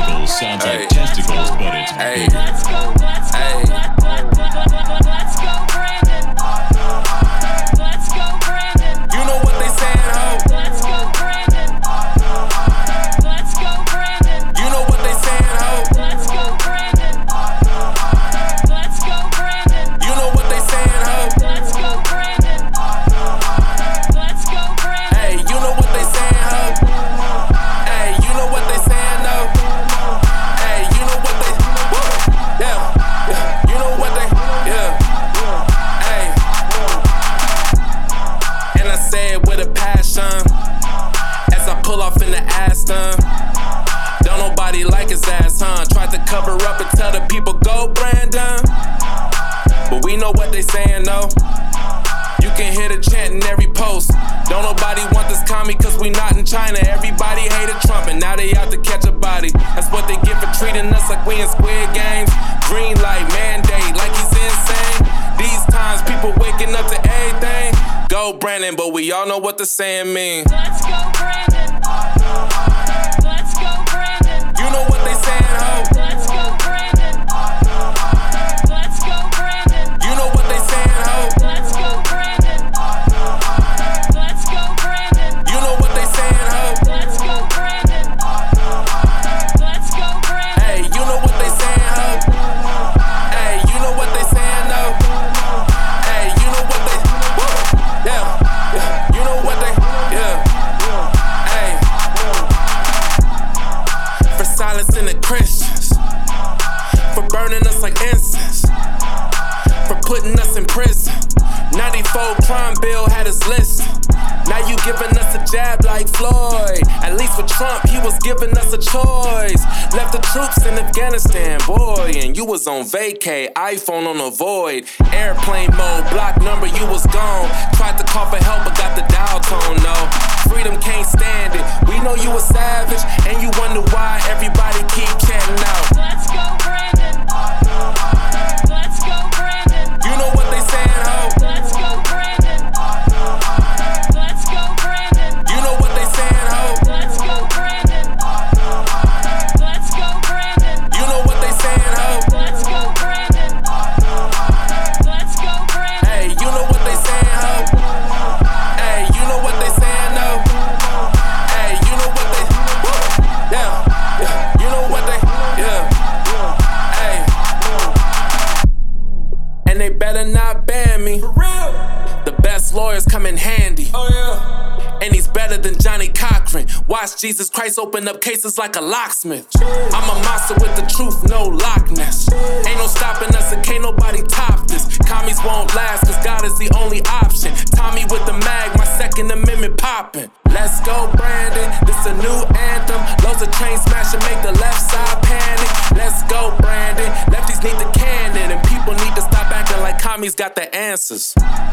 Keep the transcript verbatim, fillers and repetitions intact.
testicles sounds like testicles, but it's hey. bigger. Let's go, let's go, Hey. let's go, Brandon. Let's go, Brandon. You know what they saying, ho? Let's go, Brandon. Let's go, Brandon. You know what they saying, ho? Let's go, Brandon. Let's go, Brandon. You know what they saying, ho? Let's go, Brandon. Let's go, Brandon. Hey, you know what they saying, ho? Hey, you know what they saying, no? Hey, you know what they, woo, yeah, yeah, you know what they, yeah, hey. And I say it with a passion as I pull off in the Aston. Don't nobody like his ass, huh? Tried to cover up and tell the people, go Brandon. But we know what they saying, though. You can hear the chant in every post. Don't nobody want this commie cause we not in China. Everybody hated Trump and now they out to catch a body. That's what they get for treating us like we in Squid Games. Green light, mandate, like he's insane. These times people waking up to everything. Go Brandon, but we all know what the saying mean. Let's go, Brandon. Let's go, Brandon. You know what they saying, ho? Let's go, Brandon. Let's go, Brandon. You know what they saying, ho? Let's go, Brandon. Let's go, Brandon. You know what they saying, ho? Let's go, Brandon. Let's go, Brandon. Hey, you know what they saying, ho? Hey, you know what they saying, no? Hey, you know what they, woo, yeah, yeah, you know what they, yeah, hey. For silencing the Christians, for burning us like incense, for putting us in prison. ninety-four crime bill had us list. Now you giving us a jab like Floyd. At least with Trump, he was giving us a choice. Left the troops in Afghanistan, boy, and you was on vacay, iPhone on a void. Airplane mode, block number, you was gone. Tried to call for help, but got the dial tone, no. Freedom can't stand it. We know you a savage, and you wonder why everybody keep chanting out. Let's go, Brandon. Let's go, Brandon. You know what they saying, ho? Let's go, Brandon. Let's go, Brandon. You know what they saying, ho? Let's go, Brandon. Let's go, Brandon. You know what they saying, ho? Let's go, Brandon. Let's go, Brandon. Hey, you know what they saying, ho? Hey, you know what they saying, no? Hey, you know what they, woo, yeah, yeah, you know what they, yeah, hey. And they better not ban me. For real. The best lawyers come in handy. Oh yeah. And he's better than Johnny Cochran. Watch Jesus Christ open up cases like a locksmith. I'm a monster with the truth, no Loch Ness. Ain't no stopping us and can't nobody top this. Commies won't last cause God is the only option. Tommy with the mag, my second amendment poppin'. Let's go Brandon, this a new anthem. Loads of train smashing make the left side panic. Let's go Brandon, lefties need the cannon. And people need to stop acting like commies got the answers.